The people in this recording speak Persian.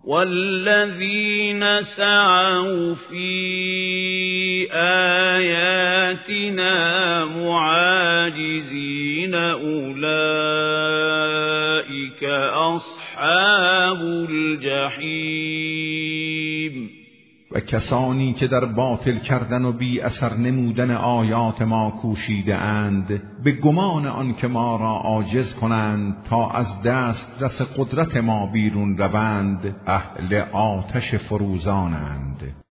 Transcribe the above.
والذين سعوا في آياتنا معاجزين أولئك أصحاب الجحیم. و کسانی که در باطل کردن و بی اثر نمودن آیات ما کوشیده اند به گمان آن که ما را عاجز کنند تا از دسترس قدرت ما بیرون روند، اهل آتش فروزانند.